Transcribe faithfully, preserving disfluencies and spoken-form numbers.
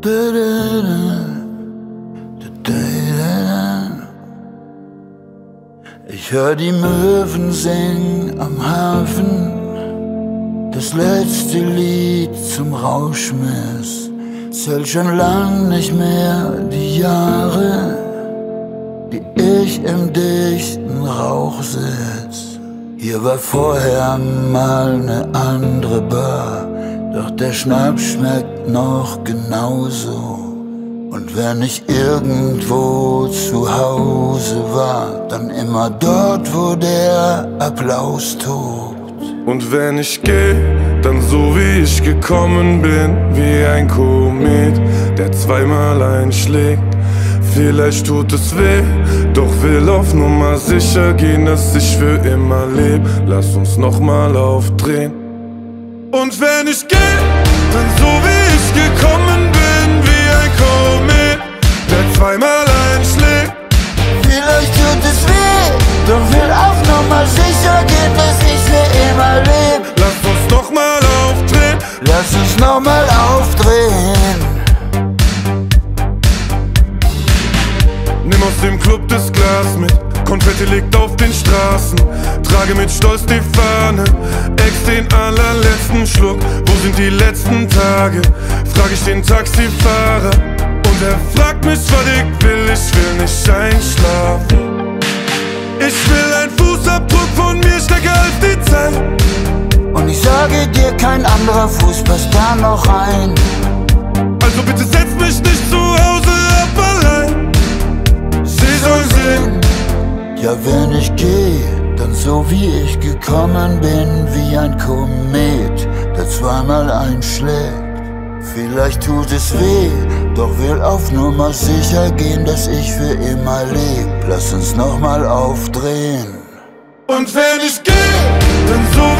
Ich hör die Möwen singen am Hafen, das letzte Lied zum Rauschmiss. Zählt schon lang nicht mehr die Jahre, die ich im dichten Rauch sitz. Hier war vorher mal ne andere Bar, doch der Schnaps schmeckt noch genauso. Und wenn ich irgendwo zu Hause war, dann immer dort, wo der Applaus tobt. Und wenn ich geh, dann so wie ich gekommen bin, wie ein Komet, der zweimal einschlägt. Vielleicht tut es weh, doch will auf Nummer sicher gehen, dass ich für immer leb. Lass uns nochmal aufdrehen. Und wenn ich geh, dann so wie ich gekommen bin, wie ein Komet, der zweimal einschlägt. Vielleicht tut es weh, doch will auf Nummer sicher gehen, dass ich für immer leb. Lass uns nochmal aufdrehen. Lass uns nochmal aufdrehen. Nimm aus dem Club das Glas mit, Konfetti liegt auf den Straßen. Trage mit Stolz die Fahne, ex den allerletzten Schluck. Wo sind die letzten Tage? Frag ich den Taxifahrer. Und er fragt mich, was ich will, ich will nicht einschlafen. Ich will ein Fußabdruck von mir stärker als die Zeit. Und ich sage dir, kein anderer Fuß passt da noch rein. Also bitte setz mich nicht zu Hause ab allein. Sie soll sehen. Ja, wenn ich geh, dann so wie ich gekommen bin, wie ein Komet, der zweimal einschlägt. Vielleicht tut es weh, doch will auf Nummer sicher gehen, dass ich für immer leb. Lass uns nochmal aufdrehen. Und wenn ich geh, dann so